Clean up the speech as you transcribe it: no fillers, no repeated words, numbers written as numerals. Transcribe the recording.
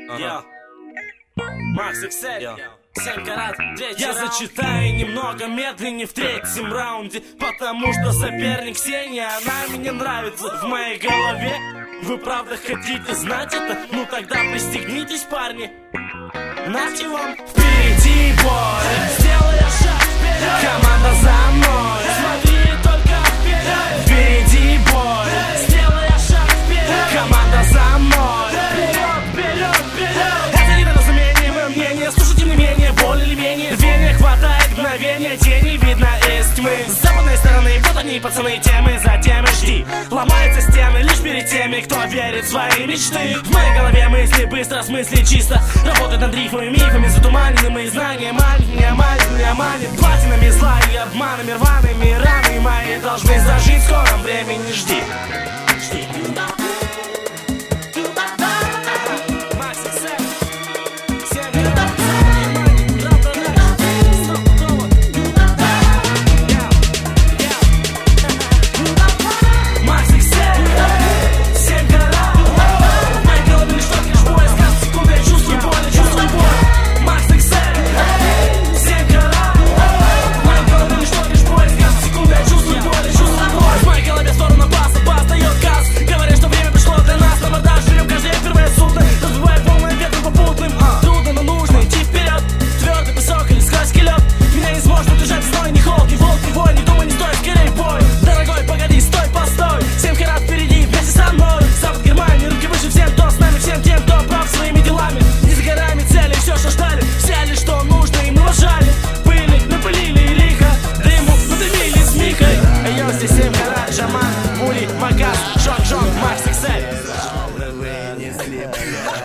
Макс XL, 7 карат, я зачитаю немного медленнее в третьем раунде, потому что соперник Ксения, она мне нравится. В моей голове вы правда хотите знать это? Ну тогда пристегнитесь, парни. Нате вам впереди бой, сделай шаг вперед, команда за мной, смотри только вперед. Впереди бой, сделай шаг вперед, команда за мной. Вперед, вперед, вперед. Это недоразумение, мое мнение, слушайте не менее, более или менее. Рвения хватает мгновения, тени видно из тьмы. С западной стороны, вот они, пацаны, темы за темы жди. Ломаются стены лишь перед теми, кто верит в свои мечты. В моей голове мысли быстро, смысли чисто. Работают над рифмами, мифами, затуманенными знания. Меня манит платинами зла и обманами, рваными раны мои должны зажить в скором времени, жди. Макс XL.